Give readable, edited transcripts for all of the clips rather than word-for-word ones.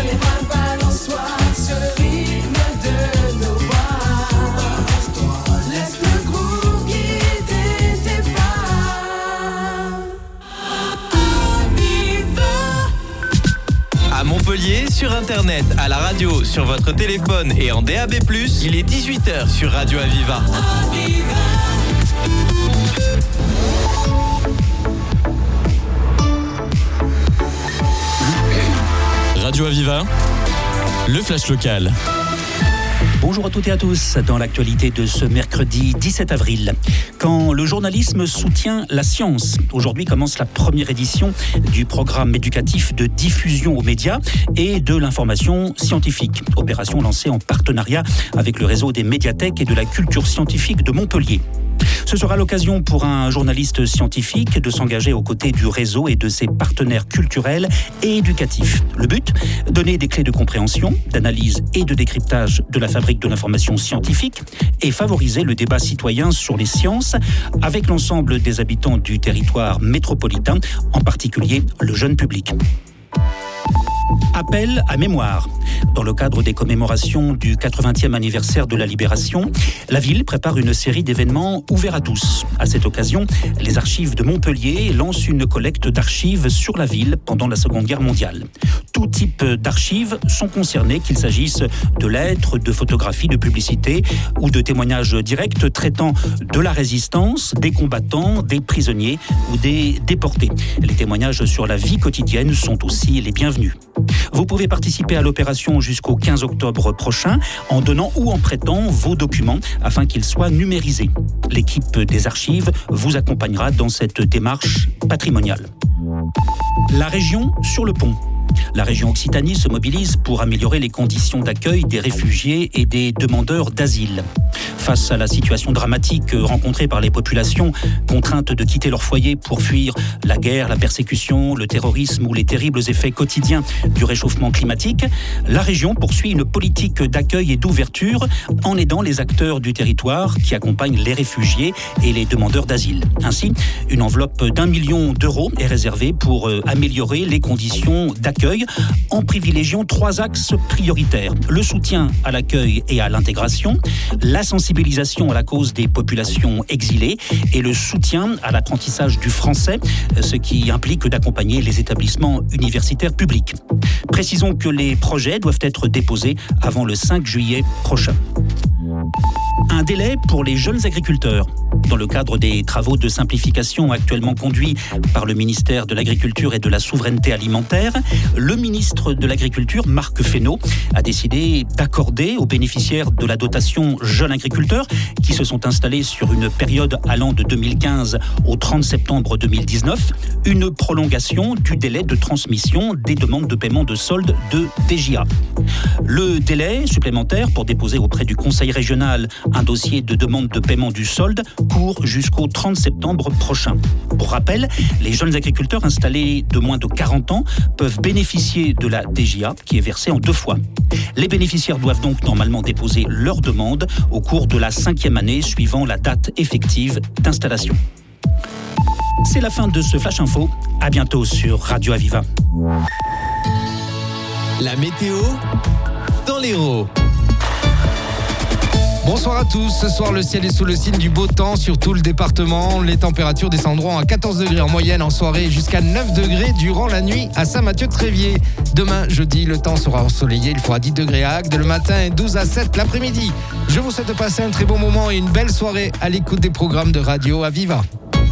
Sur internet, à la radio, sur votre téléphone et en DAB+, il est 18h sur Radio Aviva. Radio Aviva, le flash local. Bonjour à toutes et à tous. Dans l'actualité de ce mercredi 17 avril, quand le journalisme soutient la science. Aujourd'hui commence la première édition du programme éducatif de diffusion aux médias et de l'information scientifique. Opération lancée en partenariat avec le réseau des médiathèques et de la culture scientifique de Montpellier. Ce sera l'occasion pour un journaliste scientifique de s'engager aux côtés du réseau et de ses partenaires culturels et éducatifs. Le but ? Donner des clés de compréhension, d'analyse et de décryptage de la fabrique de l'information scientifique et favoriser le débat citoyen sur les sciences avec l'ensemble des habitants du territoire métropolitain, en particulier le jeune public. Appel à mémoire. Dans le cadre des commémorations du 80e anniversaire de la Libération, la ville prépare une série d'événements ouverts à tous. À cette occasion, les archives de Montpellier lancent une collecte d'archives sur la ville pendant la Seconde Guerre mondiale. Tout type d'archives sont concernées, qu'il s'agisse de lettres, de photographies, de publicités ou de témoignages directs traitant de la résistance, des combattants, des prisonniers ou des déportés. Les témoignages sur la vie quotidienne sont aussi les bienvenus. Vous pouvez participer à l'opération jusqu'au 15 octobre prochain en donnant ou en prêtant vos documents afin qu'ils soient numérisés. L'équipe des archives vous accompagnera dans cette démarche patrimoniale. La région sur le pont. La région Occitanie se mobilise pour améliorer les conditions d'accueil des réfugiés et des demandeurs d'asile. Face à la situation dramatique rencontrée par les populations contraintes de quitter leur foyer pour fuir la guerre, la persécution, le terrorisme ou les terribles effets quotidiens du réchauffement climatique, la région poursuit une politique d'accueil et d'ouverture en aidant les acteurs du territoire qui accompagnent les réfugiés et les demandeurs d'asile. Ainsi, une enveloppe d'1 million d'euros est réservée pour améliorer les conditions d'accueil en privilégiant 3 axes prioritaires. Le soutien à l'accueil et à l'intégration, la sensibilisation à la cause des populations exilées et le soutien à l'apprentissage du français, ce qui implique d'accompagner les établissements universitaires publics. Précisons que les projets doivent être déposés avant le 5 juillet prochain. Un délai pour les jeunes agriculteurs. Dans le cadre des travaux de simplification actuellement conduits par le ministère de l'Agriculture et de la Souveraineté alimentaire, le ministre de l'Agriculture, Marc Fesneau, a décidé d'accorder aux bénéficiaires de la dotation Jeunes agriculteurs, qui se sont installés sur une période allant de 2015 au 30 septembre 2019, une prolongation du délai de transmission des demandes de paiement de solde de DJA. Le délai supplémentaire pour déposer auprès du Conseil régional un dossier de demande de paiement du solde court jusqu'au 30 septembre prochain. Pour rappel, les jeunes agriculteurs installés de moins de 40 ans peuvent bénéficier de la DJA qui est versée en 2 fois. Les bénéficiaires doivent donc normalement déposer leur demande au cours de la 5e année suivant la date effective d'installation. C'est la fin de ce Flash Info. À bientôt sur Radio Aviva. La météo dans l'Hérault. Bonsoir à tous. Ce soir, le ciel est sous le signe du beau temps sur tout le département. Les températures descendront à 14 degrés en moyenne en soirée jusqu'à 9 degrés durant la nuit à Saint-Mathieu-de-Tréviers. Demain, jeudi, le temps sera ensoleillé. Il fera 10 degrés à Agde le matin et 12 à 7 l'après-midi. Je vous souhaite de passer un très bon moment et une belle soirée à l'écoute des programmes de Radio Aviva.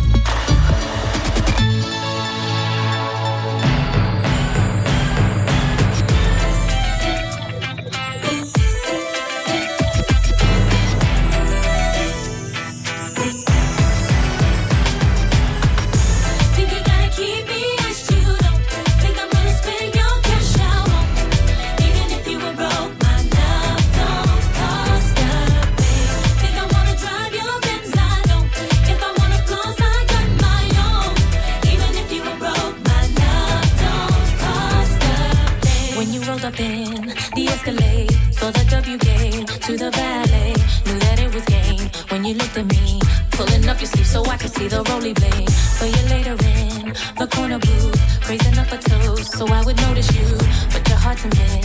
So I could see the roly blade. So you later in the corner booth, raising up a toast, so I would notice you, but you're hard to miss.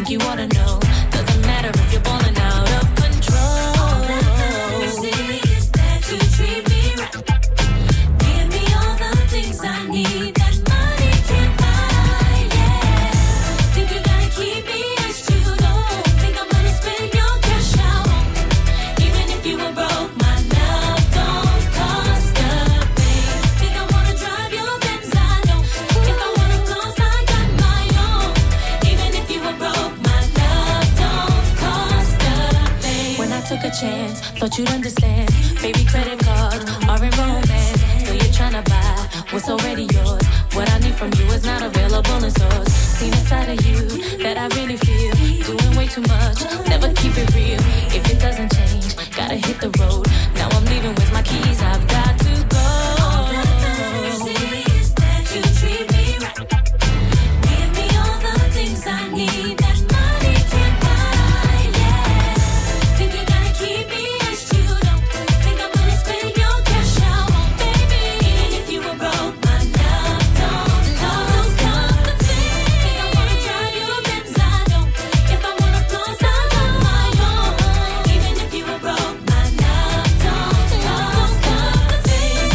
think you ought to know. Doesn't matter if you're balling out of control. All that matters is that you treat me right. Give me all the things I need that money can't buy, yeah. Think you gotta keep me as you don't think I'm gonna spend your cash out. Even if you were broke, my love don't cost a thing. Think I wanna drive your Benz, I don't. If I wanna clothes, I got my own. Even if you were broke, my love don't cost a thing. When I took a chance, thought you'd understand. Baby, credit cards are in romance. So you're tryna buy what's already yours. What I need from you is not available in stores. Seen a side of you that I really feel. Doing way too much, never keep it real. If it doesn't change, gotta hit the road. Now I'm leaving with my keys, I've got to go. All that matters is that you treat me right. Give me all the things I need that money can't buy, yeah. Think you gotta keep me as you don't think I'm gonna spend your cash out, baby. Even if you were broke, my love don't cost a thing. Think I wanna drive your Benz, I don't. If I wanna clothes, I got my own. Even if you were broke, my love don't cost a thing.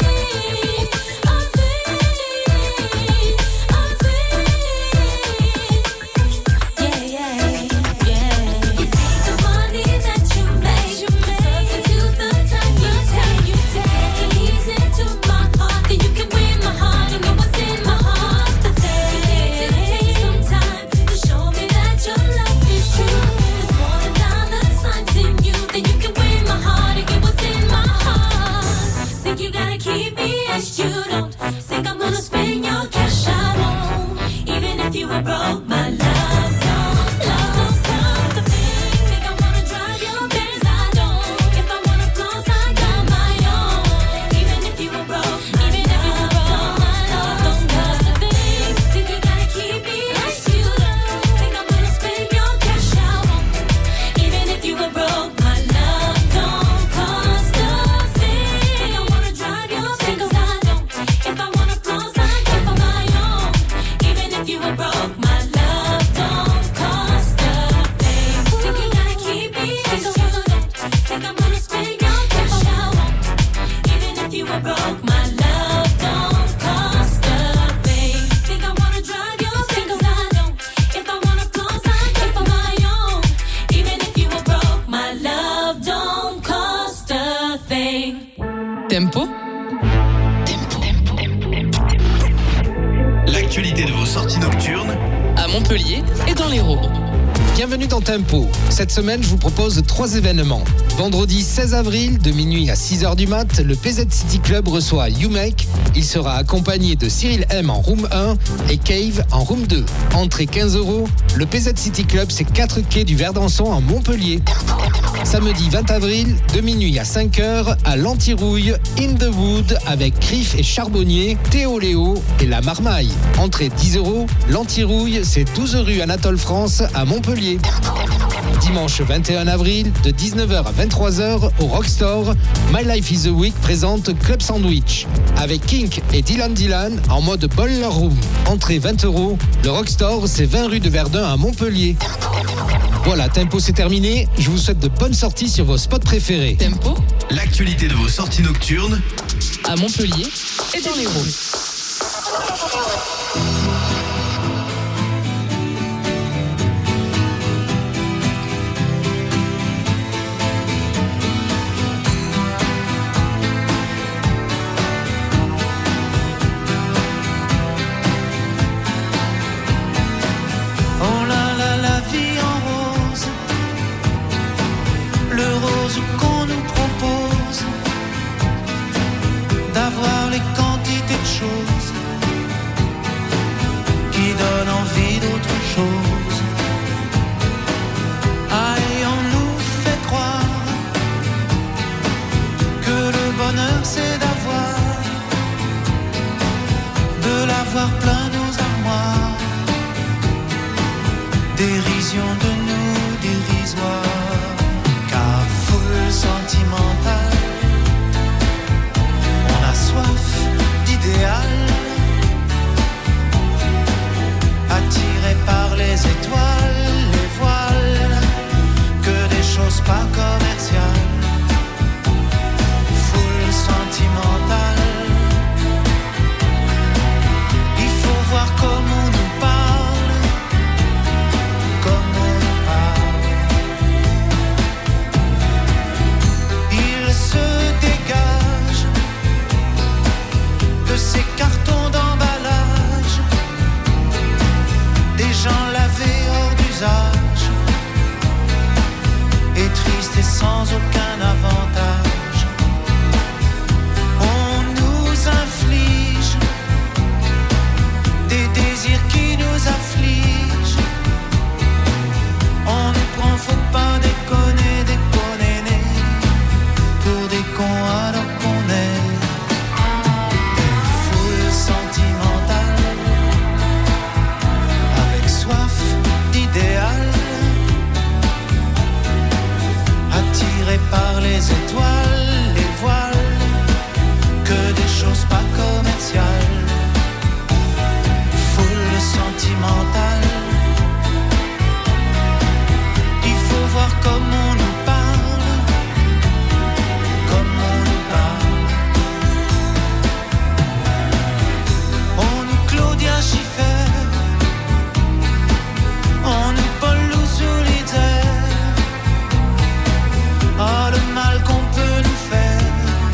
Yeah, yeah, yeah. You think the money that you make substitute the time you take. Ease into my heart, then you can win my heart and know what's in my heart. The thing to take some time to show me that your love is true. There's more than dollar signs in you, then you can win my heart and get what's in my heart. Think you gotta keep me as you don't think I'm gonna spend your cash, I won't. Even if you were broke, my love don't cost a thing. Think I wanna drive your Benz, I don't. If I wanna clothes, I got my own. Even if you were broke, my love don't cost a thing. Think you gotta keep me as you don't think I'm gonna spend your cash, I won't. Even if you were broke, my love don't cost a thing. Think I wanna drive your Benz, I don't. If I wanna clothes, I got my own. Even if you were broke, my love don't cost a thing. Think you gotta keep me as you don't think I'm gonna spend your cash, I won't. Even if you were broke, my love don't cost a thing. Think I wanna drive your Benz, I don't. If I wanna clothes, I got my own. Even if you were broke, my love don't cost a thing. Tempo. L'actualité de vos sorties nocturnes À Montpellier et dans l'Hérault. Bienvenue dans Tempo. Cette semaine, je vous propose 3 événements. Vendredi 16 avril, de minuit à 6h du mat, le PZ City Club reçoit You Make. Il sera accompagné de Cyril M en room 1 et Cave en room 2. Entrée 15 €. Le PZ City Club, c'est 4 quais du Verdançon à Montpellier. Samedi 20 avril, de minuit à 5h, à l'Antirouille, In the Wood, avec Criff et Charbonnier, Théo Léo et La Marmaille. Entrée 10 €. L'Antirouille, c'est 12 rue Anatole France à Montpellier. Dimanche 21 avril, de 19h à 23h, au Rockstore, My Life is a Week présente Club Sandwich. Avec Kink et Dylan en mode Boiler Room. Entrée 20 €. Le Rockstore, c'est 20 rue de Verdun à Montpellier. Voilà, Tempo, c'est terminé. Je vous souhaite de bonnes sorties sur vos spots préférés. Tempo. L'actualité de vos sorties nocturnes À Montpellier et dans l'Hérault. Oh là là, la vie en rose, le rose qu'on nous propose, d'avoir les quantités de choses qui donnent envie d'autre chose. Ah, et on nous fait croire que le bonheur c'est de l'avoir plein nos armoires. Dérision de nous dérisoire, car foule sentimentale, on a soif d'idéal, attiré par les étoiles. des gens lavés hors d'usage, et tristes et sans aucun avantage. On nous inflige des désirs qui nous affligent. On nous prend, faut pas déconner, déconner, pour des cons alors qu'on est des foules sentimentales, avec soif d'idéal, attirés par les étoiles, les voiles, que des choses pas commerciales. Foule sentimentale, il faut voir comme on nous parle, comme on nous parle. On nous Claudia Schiffer, on nous Paul Solitaire. Ah, le mal qu'on peut nous faire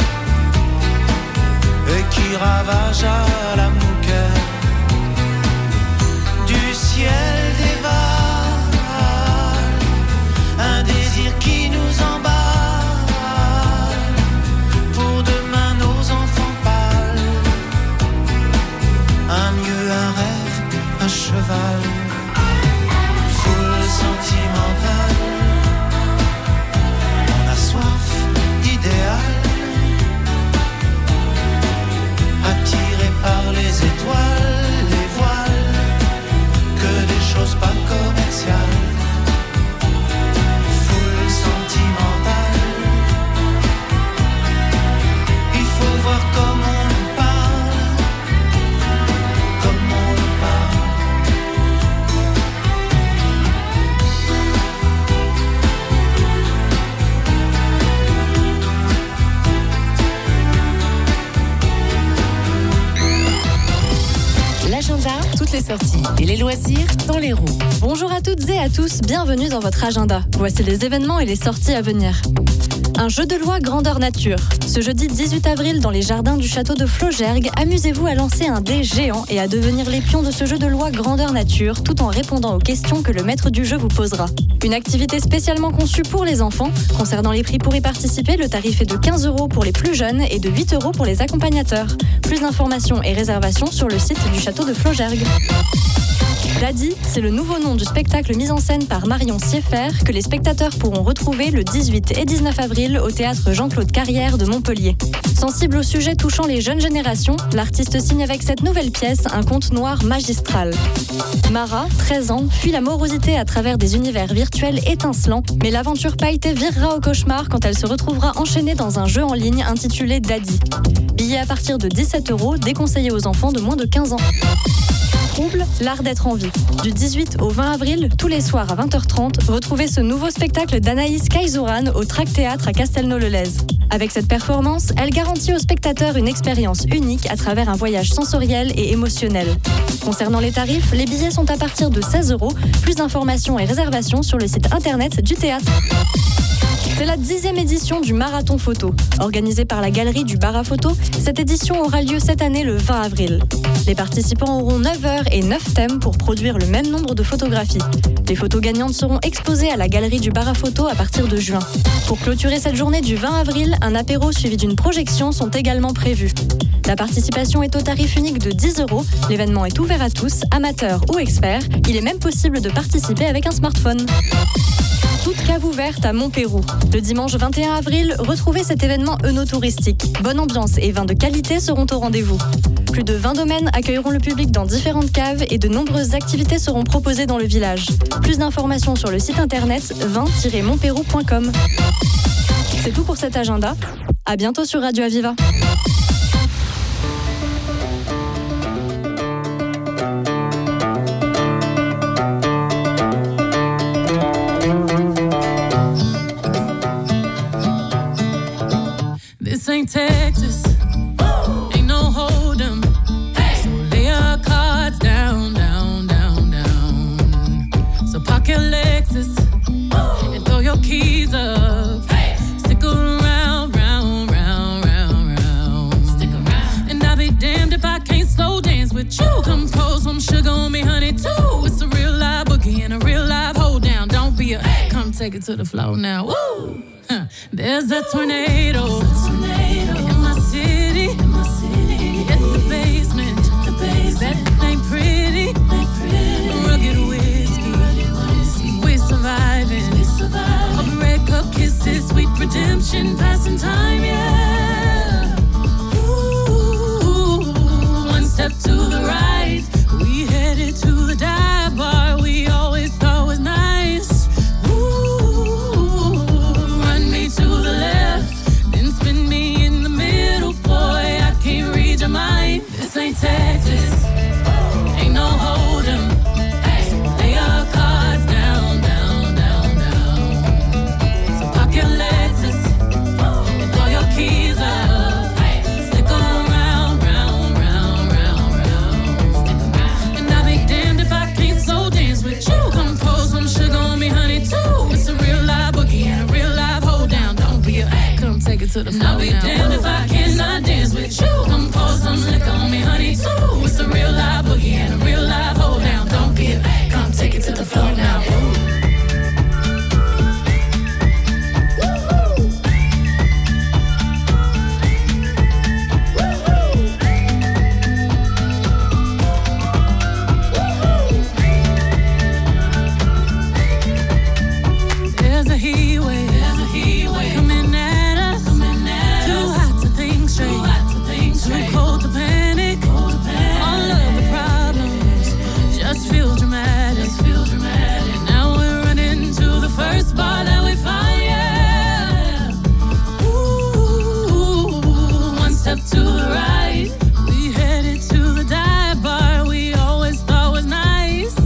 et qui ravage à la mouquette. Du ciel dévale un désir qui nous emballe. Pour demain nos enfants pâles, un mieux, un rêve, un cheval. Foule sentimentale, on a soif d'idéal, attiré par les étoiles, les voiles, que des choses pas commerciales. Foule sentimentale, il faut voir comment on nous parle, comment on nous parle. L'agenda, toutes les sorties et les loisirs dans l'Hérault. Bonjour à toutes et à tous, bienvenue dans votre agenda. Voici les événements et les sorties à venir. Un jeu de loi grandeur nature. Ce jeudi 18 avril, dans les jardins du château de Flaugergues, amusez-vous à lancer un dé géant et à devenir les pions de ce jeu de loi grandeur nature, tout en répondant aux questions que le maître du jeu vous posera. Une activité spécialement conçue pour les enfants. Concernant les prix pour y participer, le tarif est de 15 € pour les plus jeunes et de 8 € pour les accompagnateurs. Plus d'informations et réservations sur le site du château de Flaugergues. Daddy, c'est le nouveau nom du spectacle mis en scène par Marion Sieffert que les spectateurs pourront retrouver le 18 et 19 avril au théâtre Jean-Claude Carrière de Montpellier. Sensible au sujet touchant les jeunes générations, l'artiste signe avec cette nouvelle pièce un conte noir magistral. Mara, 13 ans, fuit la morosité à travers des univers virtuels étincelants, mais l'aventure pailletée virera au cauchemar quand elle se retrouvera enchaînée dans un jeu en ligne intitulé Daddy. Billet à partir de 17 €, déconseillé aux enfants de moins de 15 ans. Trouble, l'art d'être en vie. Du 18 au 20 avril, tous les soirs à 20h30, retrouvez ce nouveau spectacle d'Anaïs Kaizouran au Trac Théâtre à Castelnau-le-Lez. Avec cette performance, elle garantit aux spectateurs une expérience unique à travers un voyage sensoriel et émotionnel. Concernant les tarifs, les billets sont à partir de 16 €. Plus d'informations et réservations sur le site internet du théâtre. C'est la 10e édition du Marathon Photo. Organisée par la Galerie du Bara Photo, cette édition aura lieu cette année le 20 avril. Les participants auront 9 heures et 9 thèmes pour produire le même nombre de photographies. Les photos gagnantes seront exposées à la Galerie du Bara Photo à partir de juin. Pour clôturer cette journée du 20 avril, un apéro suivi d'une projection sont également prévus. La participation est au tarif unique de 10 €. L'événement est ouvert à tous, amateurs ou experts. Il est même possible de participer avec un smartphone. Toute cave ouverte à Montpérou. Le dimanche 21 avril, retrouvez cet événement œnotouristique. Bonne ambiance et vins de qualité seront au rendez-vous. Plus de 20 domaines accueilleront le public dans différentes caves et de nombreuses activités seront proposées dans le village. Plus d'informations sur le site internet vin-montpérou.com. C'est tout pour cet agenda. À bientôt sur Radio Aviva. This ain't Texas, ain't no hold'em. So lay your cards down, down, down, down. So park your Lexus and throw your keys up. Stick around, round, round, round, round. take it to the floor now. Woo! There's a tornado in my city. At the basement. That ain't pretty. Rugged whiskey. We're surviving. Of red cup kisses, sweet redemption, passing time, yeah. Ooh, one step to the right, we headed to the dive bar we always thought was nice. Ooh, run me to the left, then spin me in the middle, boy, I can't read your mind. This ain't Texas, ain't no hold'em. Lay our cards down, down, down, down. So park your Lexus and throw your keys up. Stick around, round, round, round, round. And I'll be damned if I can't slow dance with you. Come pour some sugar on me, honey, too. It's a real live boogie and a real live hold down. Don't be a come take it to the floor. I'll be damned if I cannot dance with you. Come pour some liquor on me, honey, too. It's a real live boogie and a real live hold down. Don't be a come take it to the floor now. There's a heat wave coming at us. Too hot to think straight, too cold to panic. All of the problems just feel dramatic. Now we're running to the first bar that we find, yeah. Ooh, one step to the right, we headed to the dive bar we always thought was nice.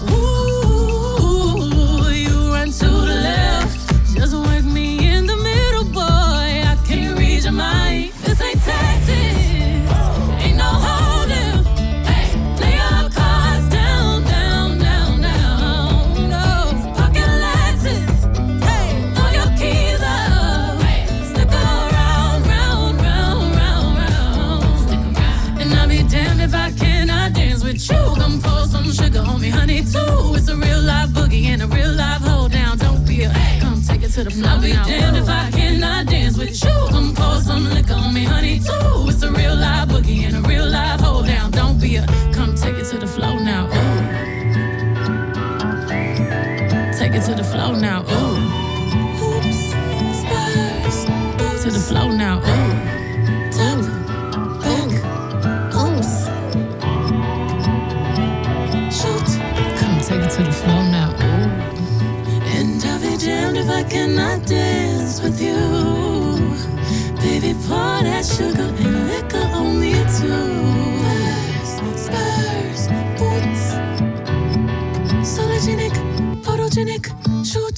Ooh, you run to the left, just work me in the middle, boy, I can't read your mind. This ain't Texas, ain't no hold'em. Lay our cards down, down, down, down. No, pocket Lexus, throw your keys up. Stick around, round, round, round, round. And I'll be damned if I cannot dance with you. Come pour some sugar on me, honey, too. It's a real live boogie and a real live hold down. Don't be a come take it to the floor. I'll be damned if I cannot dance with you. Come pour some liquor on me, honey, too. It's a real live boogie and a real live hold down. Don't be a come take it to the floor now. Ooh. Take it to the floor now. Ooh. Hoops, spurs, to the floor now. Ooh. Top, back, oops. Shoot, come take it to the floor now. Ooh. And I'll be damned if I cannot dance with you. Baby, pour that sugar and liquor on me too. Spurs, boots, sologenic, photogenic, shoot.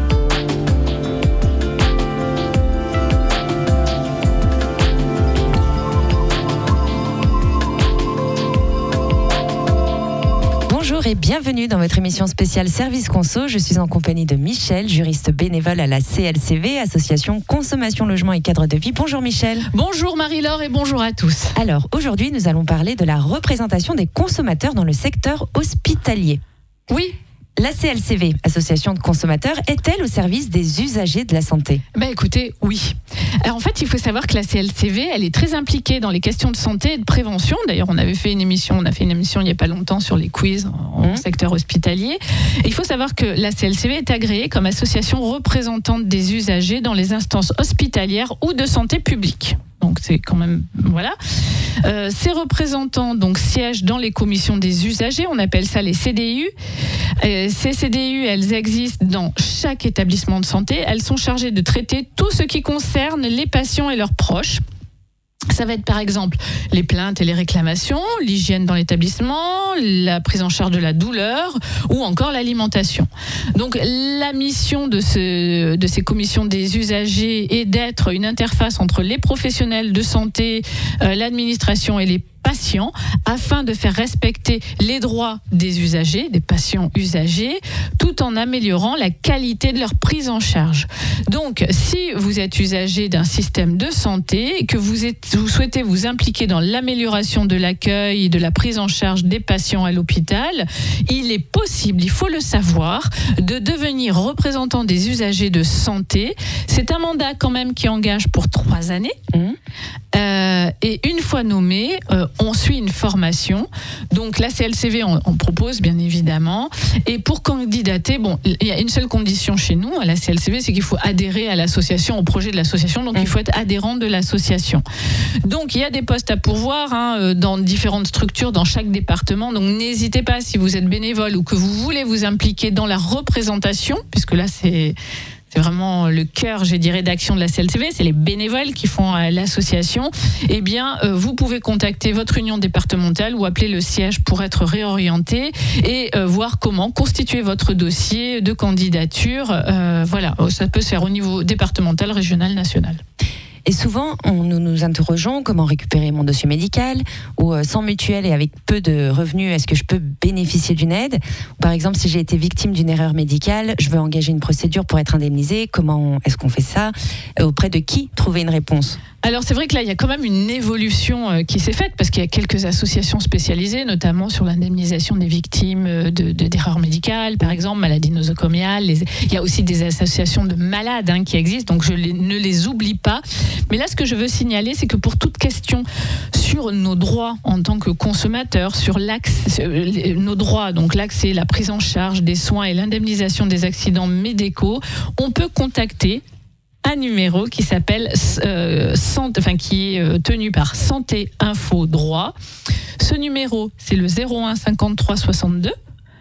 Bonjour et bienvenue dans votre émission spéciale Service Conso. Je suis en compagnie de Michel, juriste bénévole à la CLCV, Association Consommation, Logement et Cadre de Vie. Bonjour Michel. Bonjour Marie-Laure et bonjour à tous. Alors aujourd'hui, nous allons parler de la représentation des consommateurs dans le secteur hospitalier. Oui. La CLCV, Association de consommateurs, est-elle au service des usagers de la santé ? Écoutez, oui. Alors, en fait, il faut savoir que la CLCV, elle est très impliquée dans les questions de santé et de prévention. D'ailleurs, on a fait une émission il n'y a pas longtemps sur les quiz en secteur hospitalier. Et il faut savoir que la CLCV est agréée comme association représentante des usagers dans les instances hospitalières ou de santé publique. Donc c'est quand même voilà. Ces représentants donc siègent dans les commissions des usagers, on appelle ça les CDU. Ces CDU, elles existent dans chaque établissement de santé. Elles sont chargées de traiter tout ce qui concerne les patients et leurs proches. Ça va être par exemple les plaintes et les réclamations, l'hygiène dans l'établissement, la prise en charge de la douleur ou encore l'alimentation. Donc la mission de ces commissions des usagers est d'être une interface entre les professionnels de santé, l'administration et les patients afin de faire respecter les droits des usagers, des patients usagers, tout en améliorant la qualité de leur prise en charge. Donc, si vous êtes usager d'un système de santé et que vous souhaitez vous impliquer dans l'amélioration de l'accueil et de la prise en charge des patients à l'hôpital, il est possible, il faut le savoir, de devenir représentant des usagers de santé. C'est un mandat quand même qui engage pour 3 années. Et une fois nommé, on suit une formation. Donc la CLCV en propose bien évidemment. Et pour candidater, il y a une seule condition chez nous à la CLCV, c'est qu'il faut adhérer à l'association, au projet de l'association. Donc il faut être adhérent de l'association. Donc il y a des postes à pourvoir dans différentes structures dans chaque département. Donc n'hésitez pas, si vous êtes bénévole ou que vous voulez vous impliquer dans la représentation, puisque là c'est vraiment le cœur, je dirais, d'action de la CLCV, c'est les bénévoles qui font l'association. Eh bien, vous pouvez contacter votre union départementale ou appeler le siège pour être réorienté et voir comment constituer votre dossier de candidature. Voilà, ça peut se faire au niveau départemental, régional, national. Et souvent, nous nous interrogeons comment récupérer mon dossier médical ou sans mutuelle et avec peu de revenus, est-ce que je peux bénéficier d'une aide ? Par exemple, si j'ai été victime d'une erreur médicale, je veux engager une procédure pour être indemnisée. Comment est-ce qu'on fait ça ? Auprès de qui trouver une réponse ? Alors c'est vrai que là il y a quand même une évolution qui s'est faite parce qu'il y a quelques associations spécialisées, notamment sur l'indemnisation des victimes d'erreurs médicales, par exemple maladies nosocomiales. Il y a aussi des associations de malades qui existent, donc je ne les oublie pas. Mais là ce que je veux signaler, c'est que pour toute question sur nos droits en tant que consommateurs, sur nos droits, donc l'accès, la prise en charge des soins et l'indemnisation des accidents médicaux, on peut contacter un numéro qui s'appelle qui est tenu par Santé Info Droit. Ce numéro, c'est le 01 53 62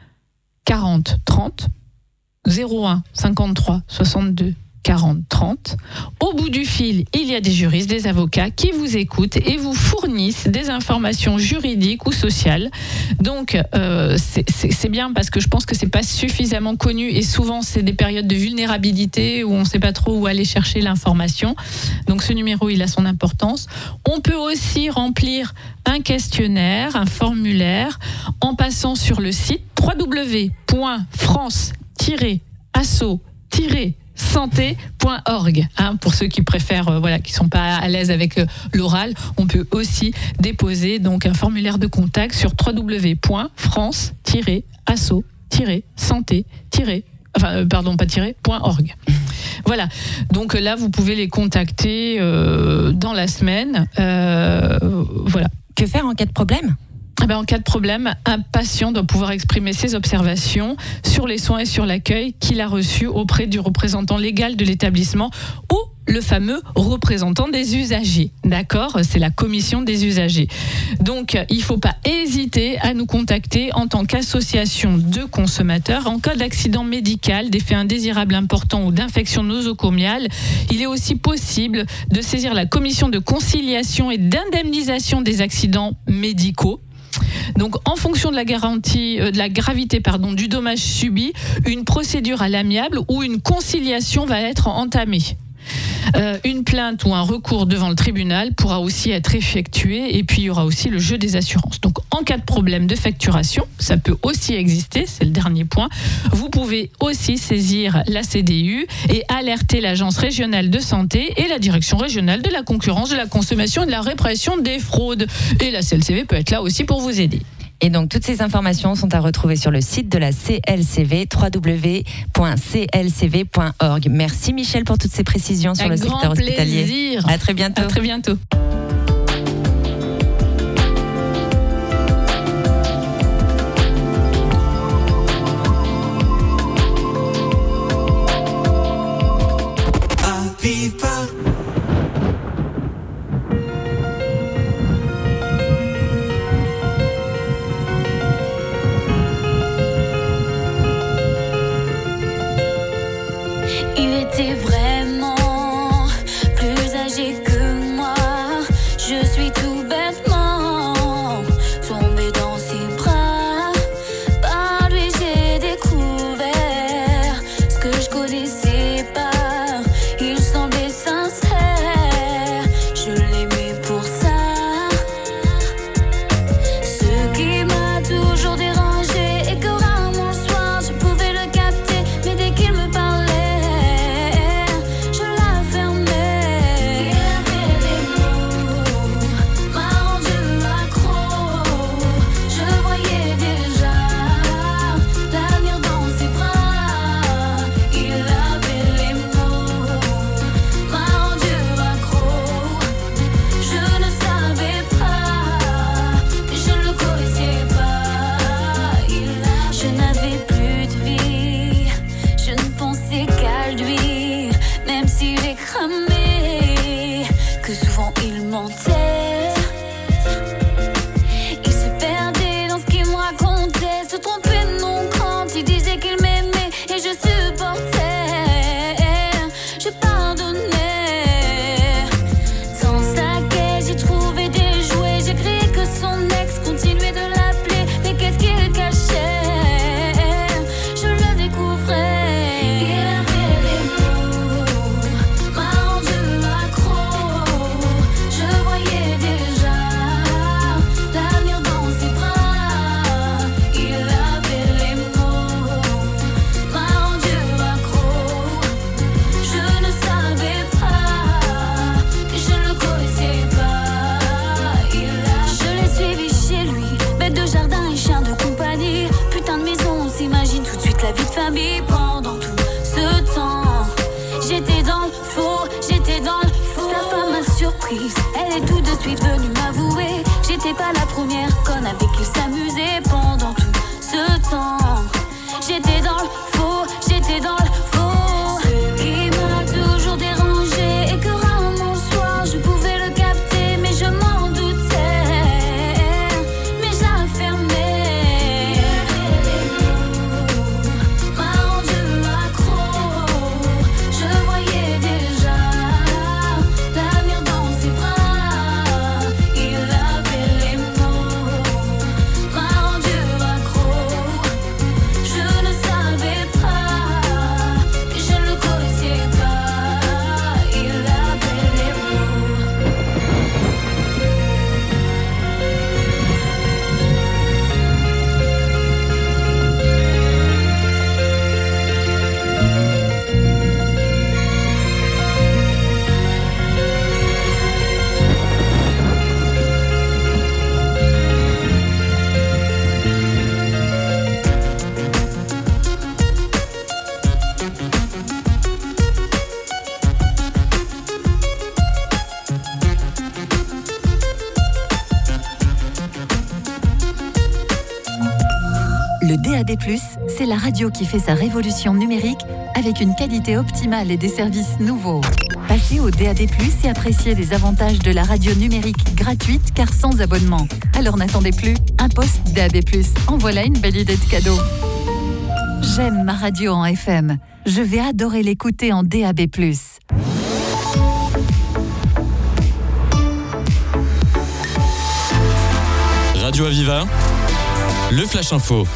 40 30. 01 53 62 40 30. Au bout du fil, il y a des juristes, des avocats qui vous écoutent et vous fournissent des informations juridiques ou sociales. Donc, c'est bien parce que je pense que c'est pas suffisamment connu et souvent c'est des périodes de vulnérabilité où on sait pas trop où aller chercher l'information. Donc, ce numéro, il a son importance. On peut aussi remplir un questionnaire, un formulaire en passant sur le site www.france-asso-santé.org. Pour ceux qui préfèrent, qui sont pas à l'aise avec l'oral, on peut aussi déposer donc un formulaire de contact sur www.france-asso-santé.org. Voilà. Donc là, vous pouvez les contacter dans la semaine. Voilà. Que faire en cas de problème ? En cas de problème, un patient doit pouvoir exprimer ses observations sur les soins et sur l'accueil qu'il a reçu auprès du représentant légal de l'établissement ou le fameux représentant des usagers. D'accord ? C'est la commission des usagers. Donc, il ne faut pas hésiter à nous contacter en tant qu'association de consommateurs. En cas d'accident médical, d'effet indésirable important ou d'infection nosocomiale, il est aussi possible de saisir la commission de conciliation et d'indemnisation des accidents médicaux. Donc, en fonction de la gravité du dommage subi, une procédure à l'amiable ou une conciliation va être entamée. Une plainte ou un recours devant le tribunal pourra aussi être effectué et puis il y aura aussi le jeu des assurances. Donc en cas de problème de facturation, ça peut aussi exister, c'est le dernier point, vous pouvez aussi saisir la CDU et alerter l'Agence régionale de santé et la Direction régionale de la concurrence, de la consommation et de la répression des fraudes. Et la CLCV peut être là aussi pour vous aider. Et donc, toutes ces informations sont à retrouver sur le site de la CLCV, www.clcv.org. Merci Michel pour toutes ces précisions sur le secteur hospitalier. Plaisir. À très bientôt. À très bientôt. Il était vraiment plus âgé que moi. Je suis tout bêtement tombée dans ses bras. Par lui j'ai découvert ce que je connaissais pas. Il semblait sincère, je l'aimais pour ça. mentait. Il se perdait dans ce qu'il me racontait, se trompait de nom quand il disait qu'il m'aimait et je supportais. Je pardonnais. Dans sa caisse, j'ai trouvé des jouets. J'ai crié que son ex continuait de l'appeler. Mais qu'est-ce qu'il cachait? Je le découvrais. Il avait les mots, m'a rendu accro. Je voyais déjà l'avenir dans ses bras. Il avait les mots, m'a rendu accro. Je ne savais pas que je ne le connaissais pas. Je l'ai suivi chez lui, bête de jardin et chien de compagnie. Putain de maison, on s'imagine tout de suite la vie de famille. Pendant tout ce temps, j'étais dans le faux, j'étais dans le faux. Sa femme m'a surprise, elle est tout de suite venue m'avouer. J'étais pas la première conne avec qui il s'amusait. Pendant tout ce temps, j'étais dans le faux, j'étais dans le faux. Ce qui m'a toujours dérangé et que rarement le soir je pouvais le capter, mais je m'en doutais, mais j'affirmais. M'a rendu accro. Je voyais déjà l'avenir dans ses bras. Il avait les mots, m'a rendu accro. Je ne savais pas que je ne le connaissais pas. Il avait les mots. Le DAB+, c'est la radio qui fait sa révolution numérique avec une qualité optimale et des services nouveaux. Passez au DAB+, et appréciez les avantages de la radio numérique gratuite car sans abonnement. Alors n'attendez plus, un poste DAB+. En voilà une belle idée de cadeau. J'aime ma radio en FM. Je vais adorer l'écouter en DAB+. Radio Aviva, le Flash Info.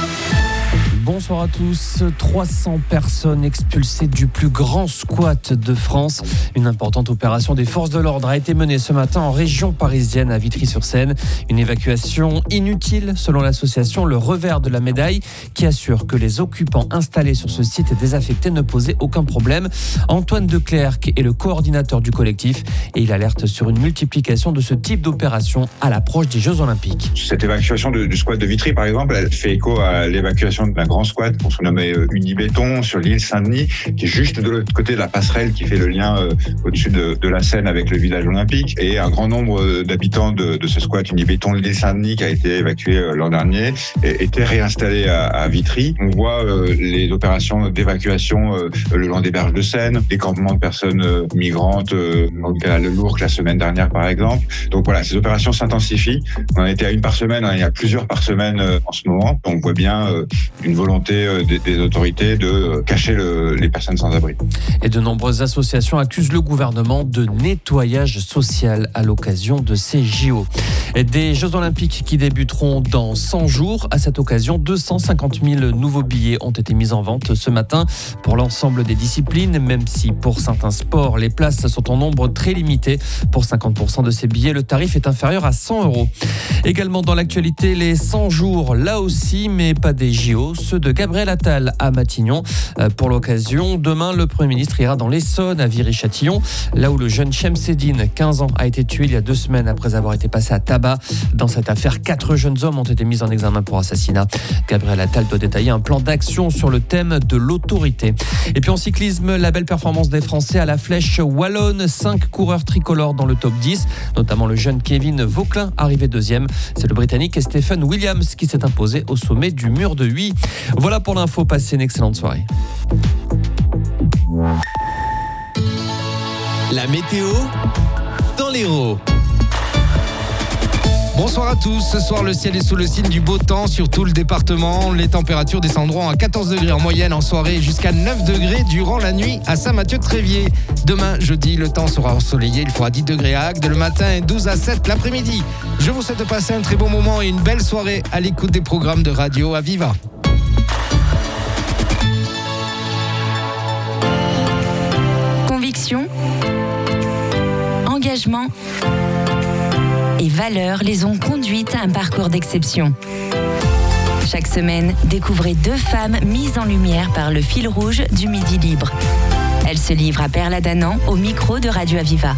Bonsoir à tous. 300 personnes expulsées du plus grand squat de France. Une importante opération des forces de l'ordre a été menée ce matin en région parisienne à Vitry-sur-Seine. Une évacuation inutile selon l'association Le Revers de la Médaille qui assure que les occupants installés sur ce site désaffecté ne posaient aucun problème. Antoine Declercq est le coordinateur du collectif et il alerte sur une multiplication de ce type d'opération à l'approche des Jeux Olympiques. Cette évacuation du squat de Vitry, par exemple, elle fait écho à l'évacuation d'un grand squat qu'on se nommait Unibéton sur l'île Saint-Denis, qui est juste de l'autre côté de la passerelle qui fait le lien au-dessus de la Seine avec le village olympique. Et un grand nombre d'habitants de ce squat Unibéton de l'île Saint-Denis qui a été évacué l'an dernier était réinstallé à Vitry. On voit les opérations d'évacuation le long des berges de Seine, des campements de personnes migrantes dans le canal de l'Ourcq la semaine dernière par exemple. Donc voilà, ces opérations s'intensifient. On en était à une par semaine, il y a plusieurs par semaine en ce moment. On voit bien une volonté des autorités de cacher les personnes sans abri. Et de nombreuses associations accusent le gouvernement de nettoyage social à l'occasion de ces JO. Et des Jeux Olympiques qui débuteront dans 100 jours. À cette occasion, 250 000 nouveaux billets ont été mis en vente ce matin pour l'ensemble des disciplines, même si pour certains sports, les places sont en nombre très limité. Pour 50% de ces billets, le tarif est inférieur à 100 €. Également dans l'actualité, les 100 jours, là aussi, mais pas des JO, ceux de Gabriel Attal à Matignon. Pour l'occasion, demain, le Premier ministre ira dans l'Essonne, à Viry-Châtillon, là où le jeune Chemseddine, 15 ans, a été tué il y a 2 semaines après avoir été passé à tabac. Dans cette affaire, 4 jeunes hommes ont été mis en examen pour assassinat. Gabriel Attal doit détailler un plan d'action sur le thème de l'autorité. Et puis en cyclisme, la belle performance des Français à la Flèche wallonne. 5 coureurs tricolores dans le top 10, notamment le jeune Kevin Vauquelin, arrivé 2e. C'est le Britannique Stephen Williams qui s'est imposé au sommet du mur de Huy. Voilà pour l'info, passez une excellente soirée. La météo dans l'Hérault. Bonsoir à tous. Ce soir, le ciel est sous le signe du beau temps sur tout le département. Les températures descendront à 14 degrés en moyenne en soirée jusqu'à 9 degrés durant la nuit à Saint-Mathieu-de-Tréviers. Demain, jeudi, le temps sera ensoleillé. Il fera 10 degrés à Agde le matin et 12 à 7 l'après-midi. Je vous souhaite de passer un très bon moment et une belle soirée à l'écoute des programmes de Radio Aviva. Conviction, engagement et valeurs les ont conduites à un parcours d'exception. Chaque semaine, découvrez 2 femmes mises en lumière par le fil rouge du Midi Libre. Elles se livrent à Perla-Danan au micro de Radio Aviva.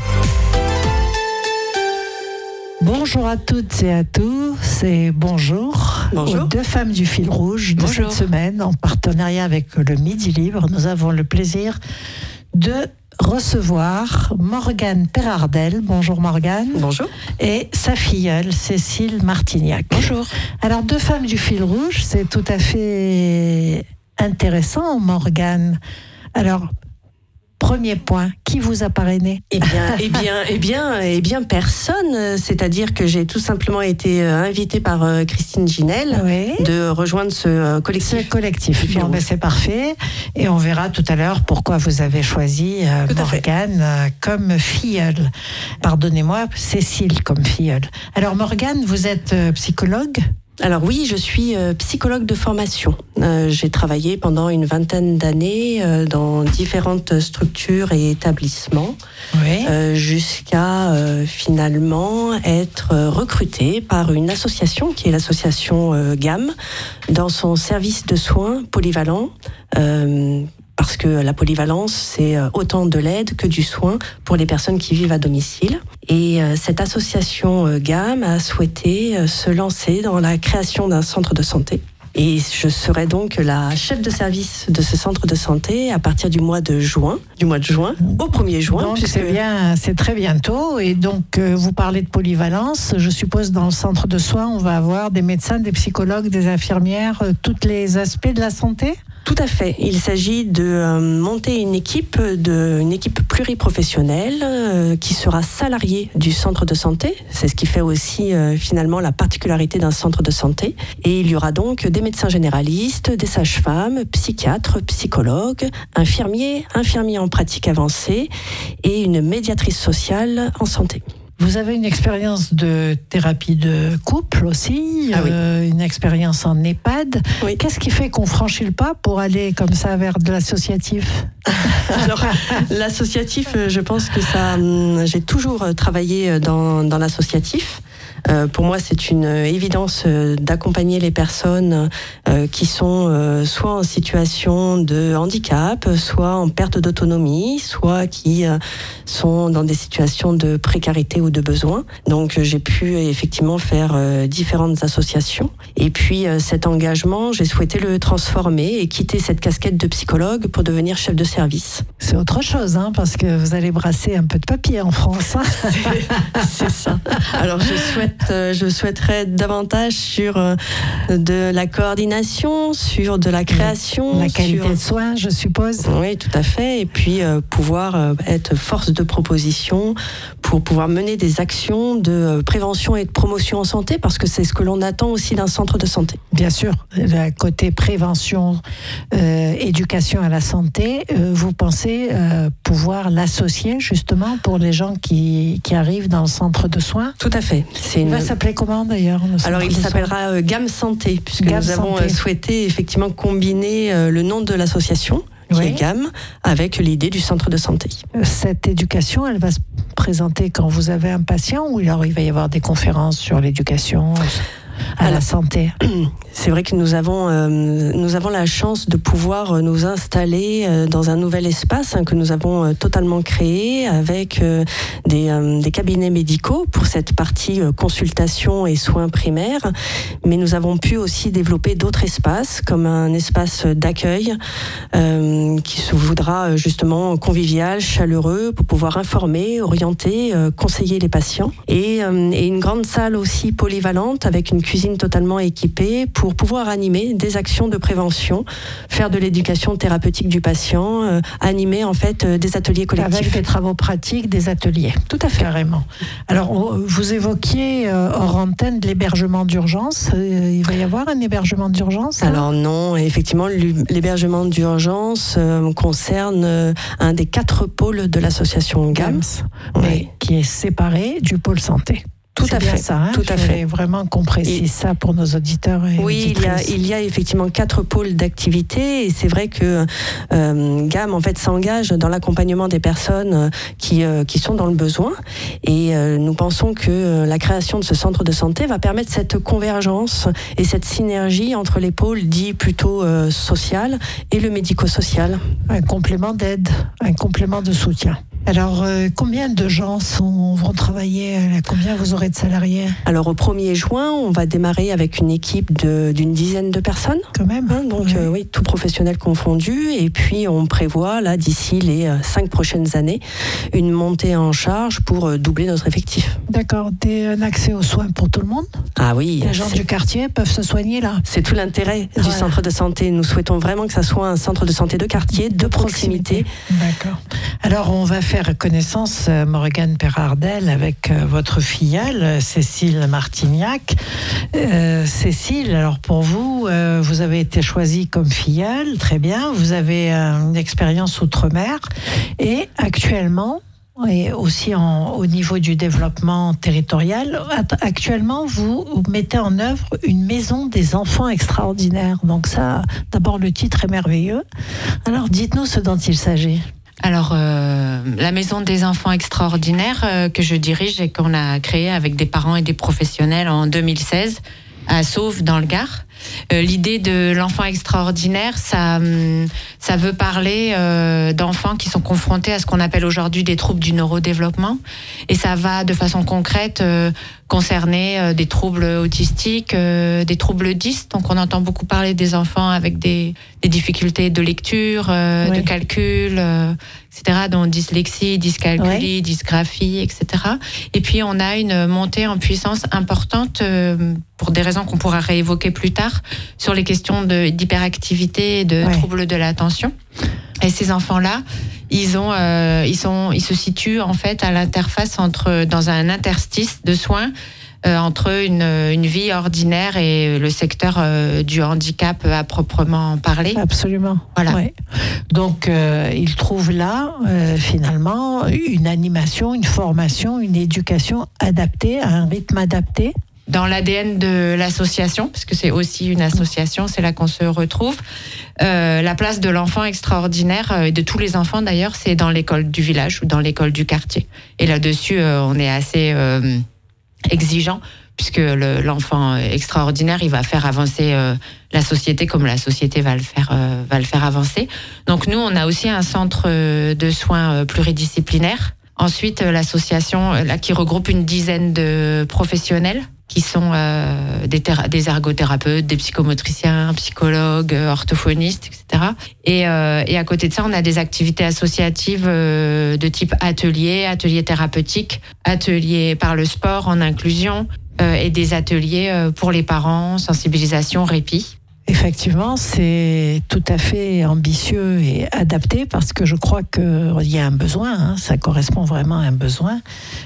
Bonjour à toutes et à tous et bonjour aux 2 femmes du fil rouge de cette semaine en partenariat avec le Midi Libre. Nous avons le plaisir de recevoir Morgane Perardel. Bonjour Morgane. Bonjour. Et sa filleule Cécile Martignac. Bonjour. Alors 2 femmes du fil rouge, c'est tout à fait intéressant Morgane. Alors premier point, qui vous a parrainé ? Eh bien, personne. C'est-à-dire que j'ai tout simplement été invitée par Christine Ginel de rejoindre ce collectif. Ce collectif. Bon, c'est parfait. Et on verra tout à l'heure pourquoi vous avez choisi Morgane comme filleule. Pardonnez-moi, Cécile comme filleule. Alors Morgane, vous êtes psychologue ? Alors oui, je suis psychologue de formation. J'ai travaillé pendant une 20aine d'années dans différentes structures et établissements, jusqu'à finalement être recrutée par une association qui est l'association GAM dans son service de soins polyvalent. Parce que la polyvalence, c'est autant de l'aide que du soin pour les personnes qui vivent à domicile. Et cette association GAM a souhaité se lancer dans la création d'un centre de santé. Et je serai donc la chef de service de ce centre de santé à partir du mois de juin au 1er juin. Donc c'est très bientôt. Et donc vous parlez de polyvalence. Je suppose dans le centre de soins, on va avoir des médecins, des psychologues, des infirmières, tous les aspects de la santé ? Tout à fait. Il s'agit de monter une équipe pluriprofessionnelle qui sera salariée du centre de santé. C'est ce qui fait aussi finalement la particularité d'un centre de santé. Et il y aura donc des médecins généralistes, des sages-femmes, psychiatres, psychologues, infirmiers en pratique avancée et une médiatrice sociale en santé. Vous avez une expérience de thérapie de couple aussi, une expérience en EHPAD. Oui. Qu'est-ce qui fait qu'on franchit le pas pour aller comme ça vers de l'associatif ? Alors, l'associatif, je pense que j'ai toujours travaillé dans l'associatif. Pour moi, c'est une évidence d'accompagner les personnes qui sont soit en situation de handicap, soit en perte d'autonomie, soit qui sont dans des situations de précarité ou de besoin. Donc, j'ai pu effectivement faire différentes associations. Et puis, cet engagement, j'ai souhaité le transformer et quitter cette casquette de psychologue pour devenir chef de service. C'est autre chose, parce que vous allez brasser un peu de papier en France. C'est ça. Alors, je souhaiterais davantage sur de la coordination, sur de la création. La qualité de soins, je suppose. Oui, tout à fait. Et puis, pouvoir être force de proposition pour pouvoir mener des actions de prévention et de promotion en santé, parce que c'est ce que l'on attend aussi d'un centre de santé. Bien sûr, le côté prévention, éducation à la santé, vous pensez pouvoir l'associer justement pour les gens qui arrivent dans le centre de soins ? Tout à fait. Il va s'appeler comment d'ailleurs ? Alors il s'appellera GAM Santé, puisque nous avons souhaité effectivement combiner le nom de l'association, qui est GAM, avec l'idée du centre de santé. Cette éducation, elle va se présenter quand vous avez un patient, ou alors il va y avoir des conférences sur l'éducation à la santé? C'est vrai que nous avons la chance de pouvoir nous installer dans un nouvel espace que nous avons totalement créé avec des cabinets médicaux pour cette partie consultation et soins primaires, mais nous avons pu aussi développer d'autres espaces comme un espace d'accueil qui se voudra justement convivial, chaleureux pour pouvoir informer, orienter, conseiller les patients et une grande salle aussi polyvalente avec une cuisine totalement équipée pour pouvoir animer des actions de prévention, faire de l'éducation thérapeutique du patient, animer en fait des ateliers collectifs. Avec des travaux pratiques, des ateliers. Tout à fait. Carrément. Alors, vous évoquiez hors antenne de l'hébergement d'urgence. Il va y avoir un hébergement d'urgence? Alors non, effectivement, l'hébergement d'urgence concerne un des 4 pôles de l'association GAMS, mais qui est séparé du pôle santé. Tout à fait. Ça, hein, tout à fait. Vraiment qu'on précise ça pour nos auditeurs et auditrices. Il y a effectivement 4 pôles d'activité et c'est vrai que GAM en fait s'engage dans l'accompagnement des personnes qui sont dans le besoin et nous pensons que la création de ce centre de santé va permettre cette convergence et cette synergie entre les pôles dits plutôt social et le médico-social. Un complément d'aide, un complément de soutien. Alors, combien de gens vont travailler? Combien vous aurez de salariés? Alors, au 1er juin, on va démarrer avec une équipe d'une dizaine de personnes. Quand même. Donc, oui, tout professionnel confondu. Et puis, on prévoit, là, d'ici les 5 prochaines années, une montée en charge pour doubler notre effectif. D'accord. Un accès aux soins pour tout le monde? Ah oui. Les gens du quartier peuvent se soigner là? C'est tout l'intérêt du centre de santé. Nous souhaitons vraiment que ça soit un centre de santé de quartier, de proximité. D'accord. Alors, on va faire connaissance, Morgane Perardel, avec votre filleule, Cécile Martignac. Cécile, alors pour vous, vous avez été choisie comme filleule, très bien. Vous avez une expérience outre-mer et actuellement, et aussi au niveau du développement territorial, actuellement, vous mettez en œuvre une maison des enfants extraordinaires. Donc ça, d'abord, le titre est merveilleux. Alors, dites-nous ce dont il s'agit. Alors, la Maison des enfants extraordinaires que je dirige et qu'on a créée avec des parents et des professionnels en 2016 à Sauve dans le Gard. L'idée de l'enfant extraordinaire, ça veut parler d'enfants qui sont confrontés à ce qu'on appelle aujourd'hui des troubles du neurodéveloppement. Et ça va de façon concrète concerner des troubles autistiques, des troubles 10. Donc on entend beaucoup parler des enfants avec des difficultés de lecture, de calcul, etc. Donc dyslexie, dyscalculie, dysgraphie, etc. Et puis on a une montée en puissance importante pour des raisons qu'on pourra réévoquer plus tard sur les questions d'hyperactivité et de troubles de l'attention. Et ces enfants-là, ils se situent en fait à l'interface dans un interstice de soins entre une vie ordinaire et le secteur du handicap à proprement parler. Absolument. Voilà. Ouais. Donc, ils trouvent là, finalement, une animation, une formation, une éducation adaptée, à un rythme adapté. Dans l'ADN de l'association, parce que c'est aussi une association, c'est là qu'on se retrouve. La place de l'enfant extraordinaire, et de tous les enfants d'ailleurs, c'est dans l'école du village ou dans l'école du quartier. Et là-dessus, on est assez exigeant, puisque l'enfant extraordinaire, il va faire avancer la société comme la société va le faire avancer. Donc nous, on a aussi un centre de soins pluridisciplinaire. Ensuite, l'association là, qui regroupe une dizaine de professionnels qui sont des ergothérapeutes, des psychomotriciens, psychologues, orthophonistes, etc. Et à côté de ça, on a des activités associatives de type ateliers thérapeutiques, ateliers par le sport en inclusion et des ateliers pour les parents, sensibilisation, répit. Effectivement, c'est tout à fait ambitieux et adapté parce que je crois qu'il y a un besoin, ça correspond vraiment à un besoin.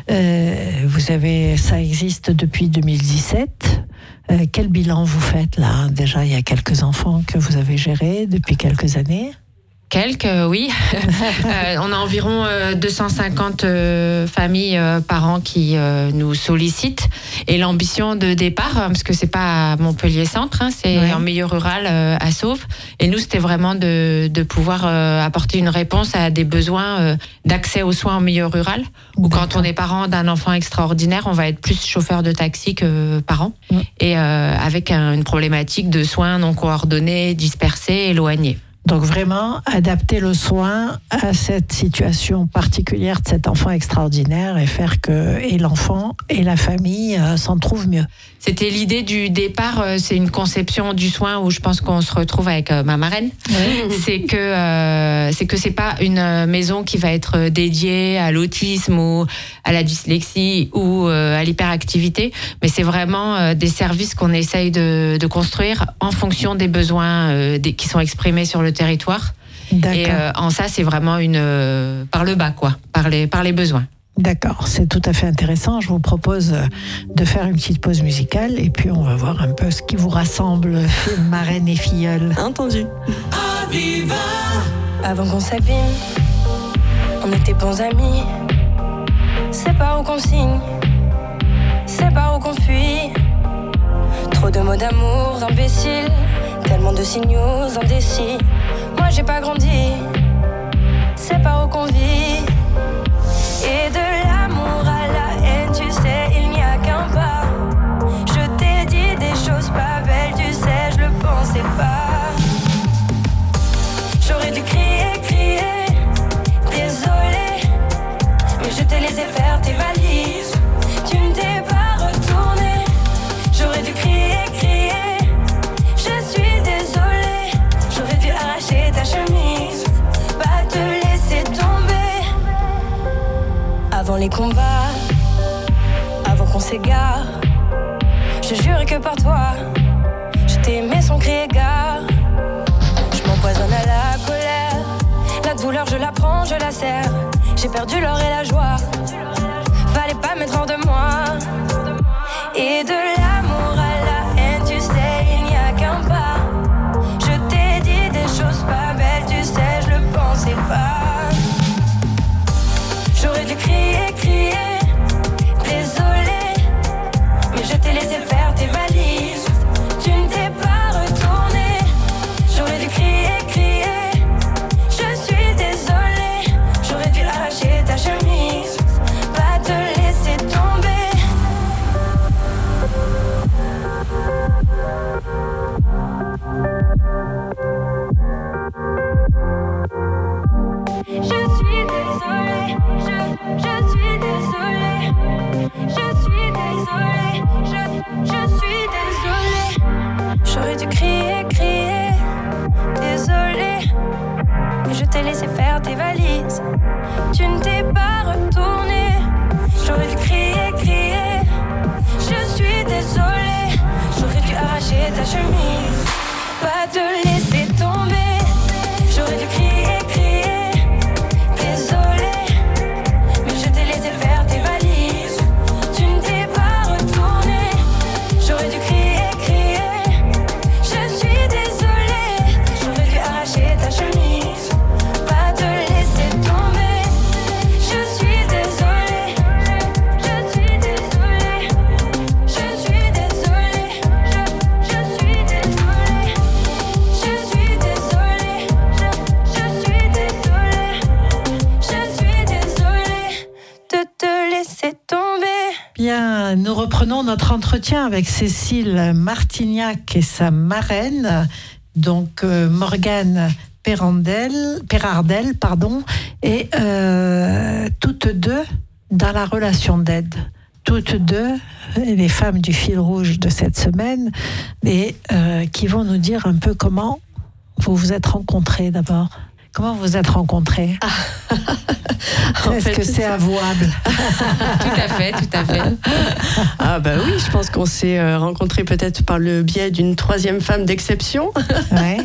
Ça existe depuis 2017. Quel bilan vous faites là? Déjà, il y a quelques enfants que vous avez gérés depuis quelques années. Oui. On a environ 250 familles par an qui nous sollicitent. Et l'ambition de départ, parce que c'est pas à Montpellier Centre, c'est en milieu rural à Sauve. Et nous, c'était vraiment de pouvoir apporter une réponse à des besoins d'accès aux soins en milieu rural. Ou quand on est parent d'un enfant extraordinaire, on va être plus chauffeur de taxi que parent. Et avec une problématique de soins non coordonnés, dispersés, éloignés. Donc vraiment adapter le soin à cette situation particulière de cet enfant extraordinaire et faire que et l'enfant et la famille s'en trouvent mieux. C'était l'idée du départ, c'est une conception du soin où je pense qu'on se retrouve avec ma marraine. Oui. C'est que c'est pas une maison qui va être dédiée à l'autisme ou à la dyslexie ou à l'hyperactivité, mais c'est vraiment des services qu'on essaye de construire en fonction des besoins qui sont exprimés sur le territoire. D'accord. Et en ça, c'est vraiment par le bas, quoi, par les besoins. D'accord, c'est tout à fait intéressant. Je vous propose de faire une petite pause musicale et puis on va voir un peu ce qui vous rassemble, marraine et filleule. Entendu. Aviva. Avant qu'on s'abîme, on était bons amis. C'est pas où qu'on signe, c'est pas où qu'on fuit. Trop de mots d'amour imbéciles, tellement de signaux indécis. Moi j'ai pas grandi, c'est pas où qu'on vit. Et de l'amour à la haine, tu sais, il n'y a qu'un pas. Je t'ai dit des choses pas belles, tu sais, je le pensais pas. J'aurais dû crier, désolé, mais je t'ai laissé faire tes valises. Tu ne t'es pas retourné. J'aurais dû crier, je suis désolée. J'aurais dû arracher ta chemise, pas te laisser tomber. Avant les combats, avant qu'on s'égare, je jure que par toi, je t'aimais sans crier gare. Je m'empoisonne à la colère, la douleur je la prends, je la serre. J'ai perdu l'or et la joie, fallait pas mettre hors de moi. Et de l'amour à la haine, tu sais, il n'y a qu'un pas. Je t'ai dit des choses pas belles, tu sais, je le pensais pas. J'aurais dû crier, désolé, mais je t'ai laissé faire tes valises. Tu ne t'es pas retourné. J'aurais dû crier, je suis désolée. J'aurais dû arracher ta chemise, pas te laisser tomber. Je suis désolée, je suis désolée, je suis désolée, je suis désolée. J'aurais dû crier, désolée, mais je t'ai laissé faire tes valises. Tu ne t'es pas retourné. J'aurais dû crier, je suis désolée. J'aurais dû arracher ta chemise, pas te laisser tomber. J'aurais dû crier, désolée, mais je t'ai laissé faire tes valises. Tu ne t'es pas retourné. J'aurais dû crier, je suis désolée. J'aurais dû arracher ta chemise, pas te laisser tomber. Je suis désolée, je suis désolée, je suis désolée, je suis désolée, je suis désolée, je suis désolée, je suis désolée de te laisser tomber. Bien, nous reprenons notre entretien avec Cécile Martignac et sa marraine, donc Morgane Pérardel, et toutes deux dans la relation d'aide. Toutes deux, les femmes du fil rouge de cette semaine, et qui vont nous dire un peu comment vous vous êtes rencontrées d'abord. Comment vous vous êtes rencontrées ? Est-ce que c'est avouable ? Tout à fait. Ah bah oui, je pense qu'on s'est rencontrés peut-être par le biais d'une troisième femme d'exception. Ouais.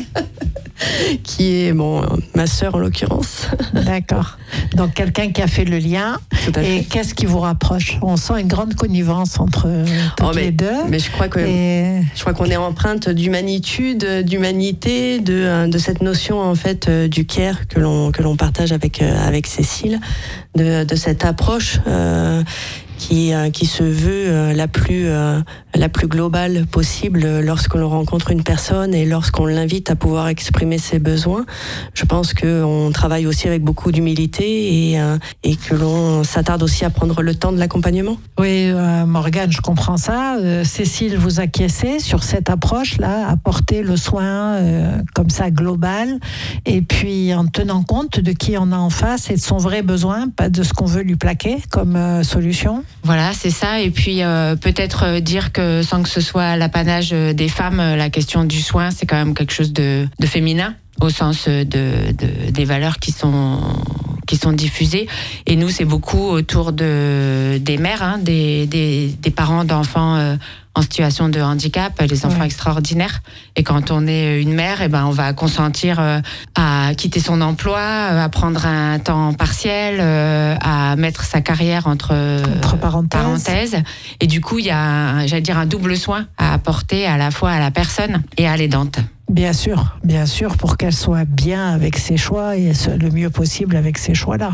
Qui est ma sœur en l'occurrence. D'accord. Donc quelqu'un qui a fait le lien. Et qu'est-ce qui vous rapproche ? On sent une grande connivence entre toutes les deux. Mais je crois qu'on est empreinte d'humanitude, d'humanité, de cette notion en fait du care que l'on partage avec Cécile, de cette approche qui se veut la plus globale possible lorsque l'on rencontre une personne et lorsqu'on l'invite à pouvoir exprimer ses besoins. Je pense qu'on travaille aussi avec beaucoup d'humilité et que l'on s'attarde aussi à prendre le temps de l'accompagnement. Oui, Morgane, je comprends ça. Cécile, vous acquiescez sur cette approche-là, apporter le soin comme ça global, et puis en tenant compte de qui on a en face et de son vrai besoin, pas de ce qu'on veut lui plaquer comme solution. Voilà, c'est ça. Et puis peut-être dire que sans que ce soit l'apanage des femmes, la question du soin, c'est quand même quelque chose de féminin, au sens des valeurs qui sont diffusées. Et nous, c'est beaucoup autour des mères, des parents d'enfants en situation de handicap, les enfants extraordinaires. Et quand on est une mère, on va consentir à quitter son emploi, à prendre un temps partiel, à mettre sa carrière entre parenthèses. Et du coup, il y a, un double soin à apporter à la fois à la personne et à l'aidante. Bien sûr, pour qu'elle soit bien avec ses choix et le mieux possible avec ces choix-là.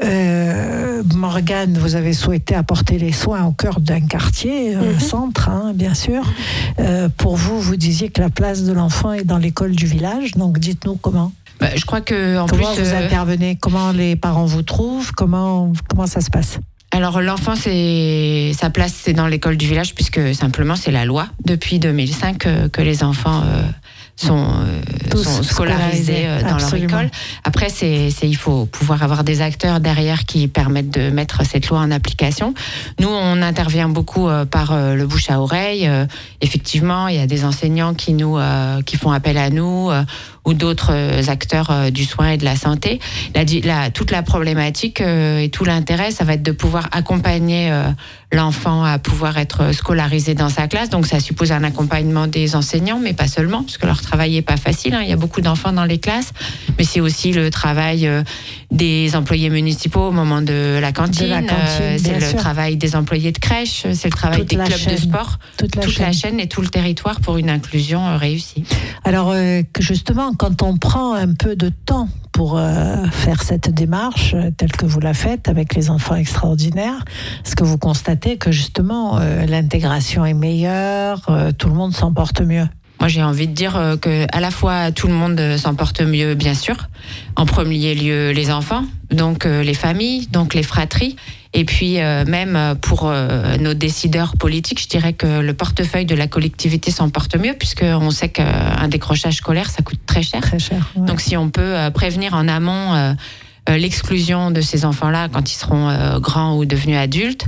Morgane, vous avez souhaité apporter les soins au cœur d'un quartier, centre, bien sûr. Pour vous, vous disiez que la place de l'enfant est dans l'école du village, donc dites-nous comment. Je crois que comment vous intervenez, comment les parents vous trouvent, comment ça se passe? Alors l'enfant, sa place, c'est dans l'école du village, puisque simplement c'est la loi depuis 2005 que les enfants sont scolarisés dans leur école. Après, il faut pouvoir avoir des acteurs derrière qui permettent de mettre cette loi en application. Nous, on intervient beaucoup par le bouche à oreille. Effectivement, il y a des enseignants qui font appel à nous, ou d'autres acteurs du soin et de la santé. Toute la problématique et tout l'intérêt, ça va être de pouvoir accompagner l'enfant à pouvoir être scolarisé dans sa classe. Donc ça suppose un accompagnement des enseignants, mais pas seulement, parce que leur travail n'est pas facile. Il y a beaucoup d'enfants dans les classes, mais c'est aussi le travail des employés municipaux au moment de la cantine. C'est le travail des employés de crèche, c'est le travail des clubs de sport, toute la chaîne et tout le territoire pour une inclusion réussie. Alors justement, quand on prend un peu de temps pour faire cette démarche telle que vous la faites avec les enfants extraordinaires, est-ce que vous constatez que justement l'intégration est meilleure, tout le monde s'en porte mieux? Moi, j'ai envie de dire que à la fois tout le monde s'en porte mieux, bien sûr. En premier lieu, les enfants, donc les familles, donc les fratries. Et puis même pour nos décideurs politiques, je dirais que le portefeuille de la collectivité s'en porte mieux, puisqu'on sait qu'un décrochage scolaire, ça coûte très cher. Très cher, ouais. Donc si on peut prévenir en amont l'exclusion de ces enfants-là quand ils seront grands ou devenus adultes,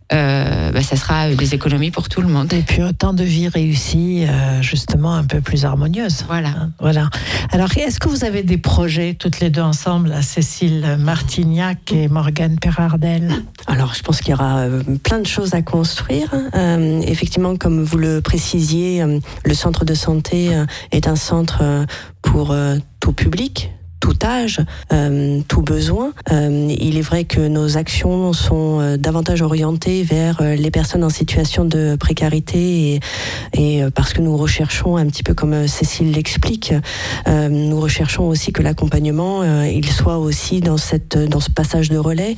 ça sera des économies pour tout le monde. Et puis autant de vies réussies, justement un peu plus harmonieuses. Voilà. Alors, est-ce que vous avez des projets toutes les deux ensemble, Cécile Martignac et Morgane Perardel? Alors, je pense qu'il y aura plein de choses à construire. Effectivement, comme vous le précisiez, le centre de santé est un centre pour tout public, tout âge, tout besoin. Il est vrai que nos actions sont davantage orientées vers les personnes en situation de précarité et parce que nous recherchons, un petit peu comme Cécile l'explique, nous recherchons aussi que l'accompagnement il soit aussi dans ce passage de relais,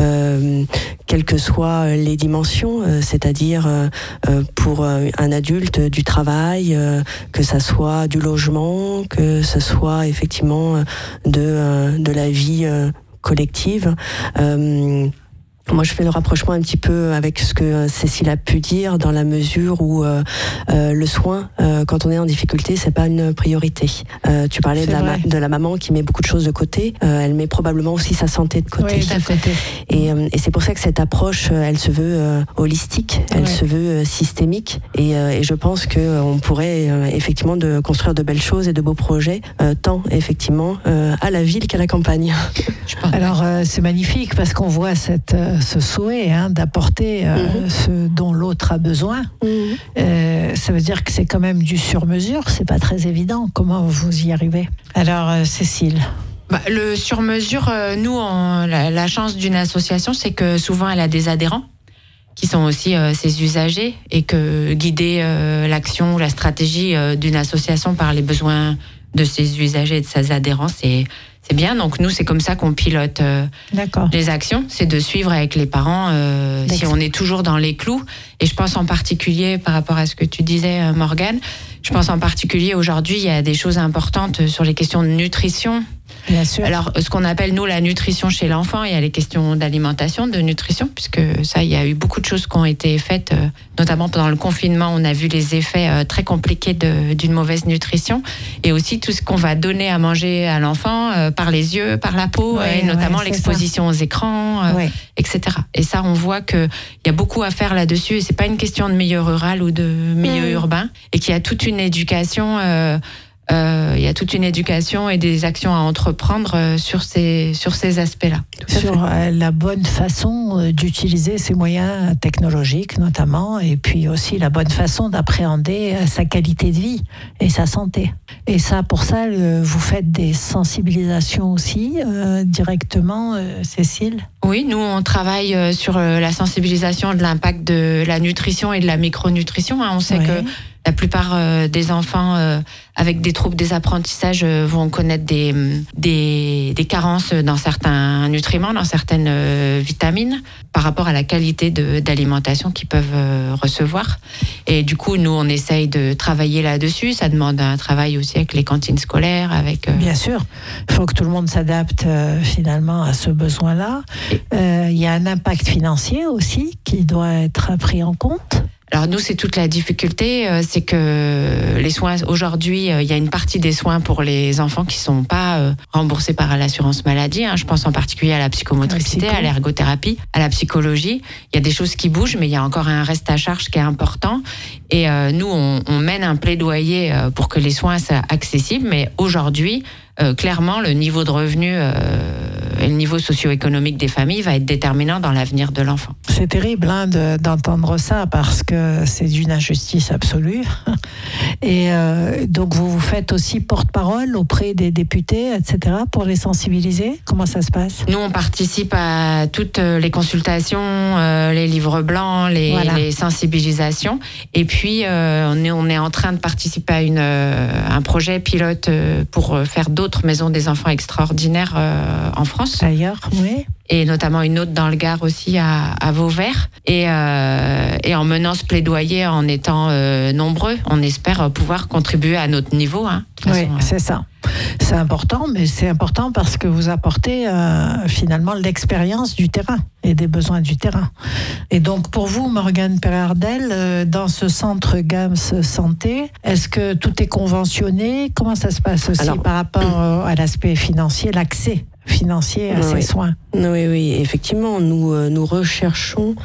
quelles que soient les dimensions, c'est-à-dire pour un adulte du travail, que ça soit du logement, que ce soit effectivement de la vie collective. Moi, je fais le rapprochement un petit peu avec ce que Cécile a pu dire, dans la mesure où le soin, quand on est en difficulté, c'est pas une priorité. Tu parlais de la maman qui met beaucoup de choses de côté. Elle met probablement aussi sa santé de côté. Oui, et c'est pour ça que cette approche, elle se veut holistique, elle se veut systémique. Et je pense qu'on pourrait effectivement construire de belles choses et de beaux projets, tant effectivement à la ville qu'à la campagne. Alors c'est magnifique parce qu'on voit ce souhait d'apporter ce dont l'autre a besoin. Ça veut dire que c'est quand même du sur-mesure, c'est pas très évident. Comment vous y arrivez? Alors Cécile? Le sur-mesure, nous, la chance d'une association, c'est que souvent elle a des adhérents qui sont aussi ses usagers, et que guider l'action ou la stratégie d'une association par les besoins de ses usagers et de ses adhérents, c'est c'est bien. Donc nous, c'est comme ça qu'on pilote les actions, c'est de suivre avec les parents si on est toujours dans les clous. Et je pense en particulier, par rapport à ce que tu disais, Morgane, je pense en particulier aujourd'hui, il y a des choses importantes sur les questions de nutrition. Bien sûr. Alors, ce qu'on appelle, nous, la nutrition chez l'enfant, il y a les questions d'alimentation, de nutrition, puisque ça, il y a eu beaucoup de choses qui ont été faites, notamment pendant le confinement, on a vu les effets très compliqués d'une mauvaise nutrition, et aussi tout ce qu'on va donner à manger à l'enfant par les yeux, par la peau, et notamment l'exposition aux écrans, etc. Et ça, on voit qu'il y a beaucoup à faire là-dessus, et c'est pas une question de milieu rural ou de milieu urbain, et qu'il y a toute une éducation... il y a toute une éducation et des actions à entreprendre sur ces aspects-là. Sur la bonne façon d'utiliser ces moyens technologiques notamment, et puis aussi la bonne façon d'appréhender sa qualité de vie et sa santé. Et ça, pour ça, vous faites des sensibilisations aussi directement, Cécile ? Oui, nous on travaille sur la sensibilisation de l'impact de la nutrition et de la micronutrition. On sait que la plupart des enfants avec des troubles des apprentissages vont connaître des carences dans certains nutriments, dans certaines vitamines, par rapport à la qualité d'alimentation qu'ils peuvent recevoir. Et du coup, nous, on essaye de travailler là-dessus. Ça demande un travail aussi avec les cantines scolaires. Bien sûr, il faut que tout le monde s'adapte finalement à ce besoin-là. Il y a un impact financier aussi qui doit être pris en compte. Alors nous, c'est toute la difficulté, c'est que les soins, aujourd'hui, il y a une partie des soins pour les enfants qui ne sont pas remboursés par l'assurance maladie. Je pense en particulier à la psychomotricité, à l'ergothérapie, à la psychologie. Il y a des choses qui bougent, mais il y a encore un reste à charge qui est important. Et nous, on mène un plaidoyer pour que les soins soient accessibles, mais aujourd'hui, clairement, le niveau de revenu et le niveau socio-économique des familles va être déterminant dans l'avenir de l'enfant. C'est terrible d'entendre ça parce que c'est d'une injustice absolue. Et donc vous faites aussi porte-parole auprès des députés, etc., pour les sensibiliser. Comment ça se passe ? Nous, on participe à toutes les consultations, les livres blancs, les sensibilisations. Et puis, on est en train de participer à un projet pilote pour faire d'autres maisons des enfants extraordinaires en France. Ailleurs, oui. Et notamment une autre dans le Gard aussi à Vauvert. Et en menant ce plaidoyer, en étant nombreux, on espère pouvoir contribuer à notre niveau. Oui, c'est ça. C'est important, mais c'est important parce que vous apportez finalement l'expérience du terrain et des besoins du terrain. Et donc pour vous, Morgane Perardel, dans ce centre GAMS Santé, est-ce que tout est conventionné ? Comment ça se passe aussi par rapport à l'aspect financier, l'accès financier à ces soins? Oui, effectivement, nous recherchons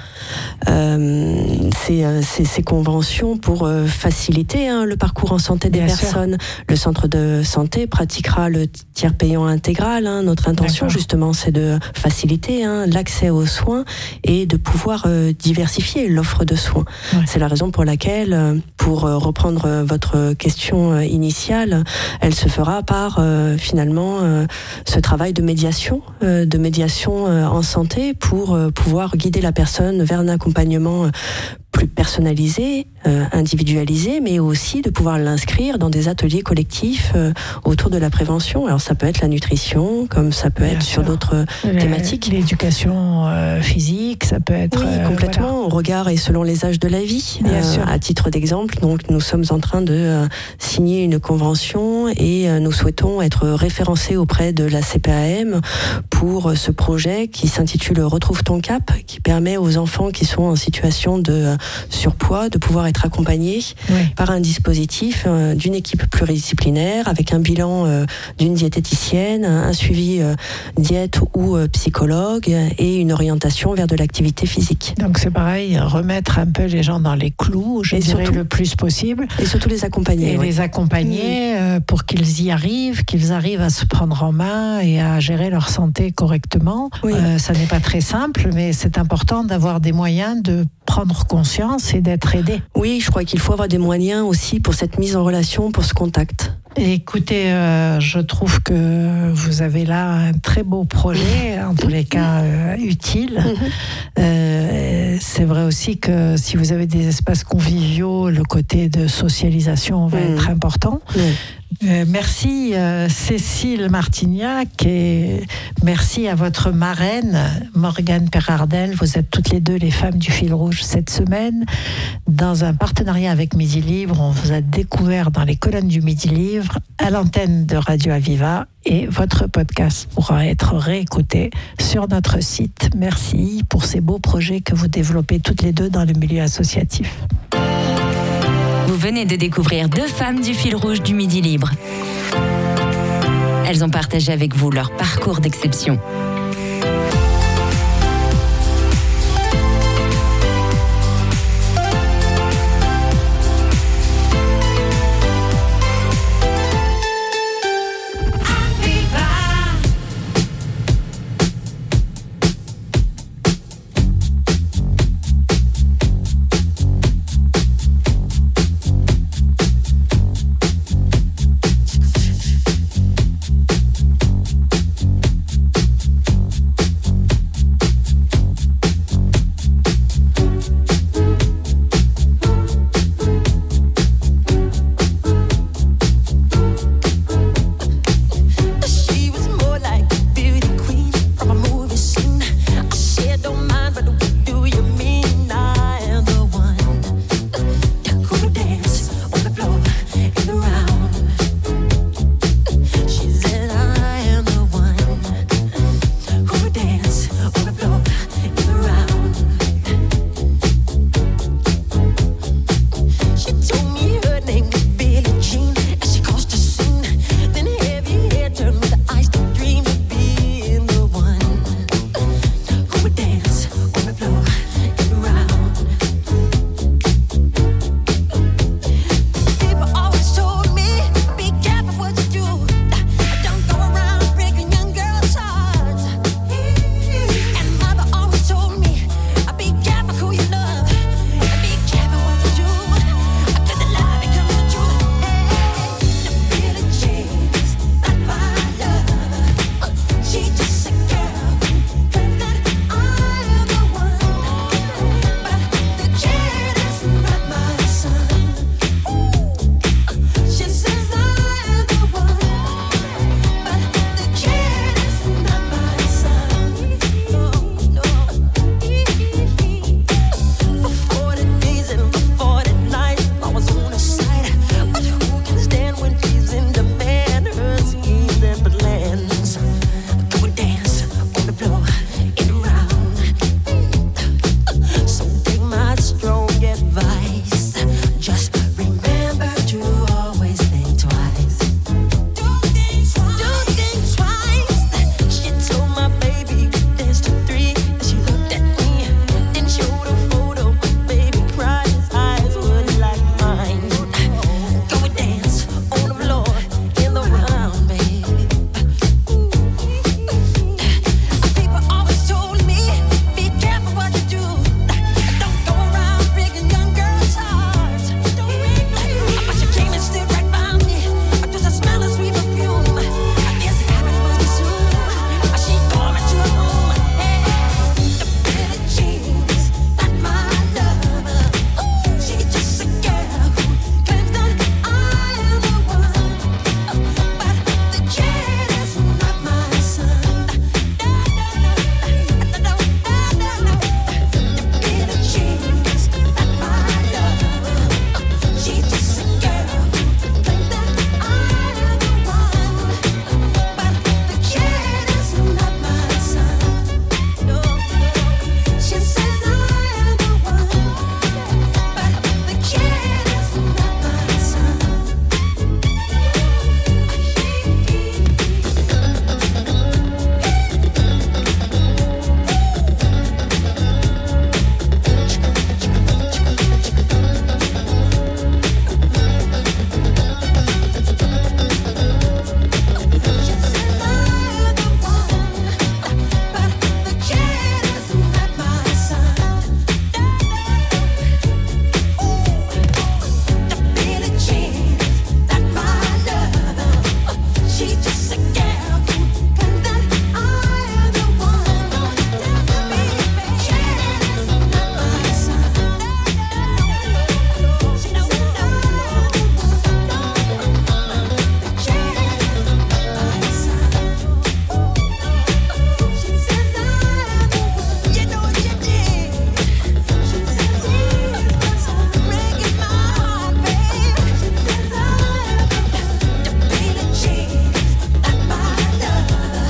ces conventions pour faciliter le parcours en santé des personnes. Le centre de santé pratiquera le tiers payant intégral. Notre intention, justement, c'est de faciliter l'accès aux soins et de pouvoir diversifier l'offre de soins. C'est la raison pour laquelle, pour reprendre votre question initiale, elle se fera par finalement ce travail de médiation en santé pour pouvoir guider la personne vers un accompagnement plus personnalisé, individualisé, mais aussi de pouvoir l'inscrire dans des ateliers collectifs autour de la prévention. Alors ça peut être la nutrition, comme ça peut être sur d'autres thématiques. L'éducation physique, ça peut être... Oui, complètement, au regard et selon les âges de la vie. À titre d'exemple, donc nous sommes en train de signer une convention et nous souhaitons être référencés auprès de la CPAM pour ce projet qui s'intitule Retrouve ton cap, qui permet aux enfants qui sont en situation de surpoids de pouvoir être accompagnés par un dispositif d'une équipe pluridisciplinaire avec un bilan d'une diététicienne, un suivi diète ou psychologue et une orientation vers de l'activité physique. Donc c'est pareil, remettre un peu les gens dans les clous, je dirais surtout, le plus possible. Et surtout les accompagner. Et les accompagner pour qu'ils y arrivent, qu'ils arrivent à se prendre en main et à gérer leur santé correctement. Ça n'est pas très simple, mais c'est important d'avoir des moyens de prendre conscience et d'être aidé. Oui, je crois qu'il faut avoir des moyens aussi pour cette mise en relation, pour ce contact. Écoutez, je trouve que vous avez là un très beau projet, en tous les cas utile. C'est vrai aussi que si vous avez des espaces conviviaux, le côté de socialisation va être important. Merci Cécile Martignac et merci à votre marraine Morgane Perardel. Vous êtes toutes les deux les femmes du fil rouge cette semaine. Dans un partenariat avec Midi Libre, on vous a découvert dans les colonnes du Midi Libre à l'antenne de Radio Aviva et votre podcast pourra être réécouté sur notre site. Merci pour ces beaux projets que vous développez toutes les deux dans le milieu associatif. Vous venez de découvrir 2 femmes du fil rouge du Midi Libre. Elles ont partagé avec vous leur parcours d'exception.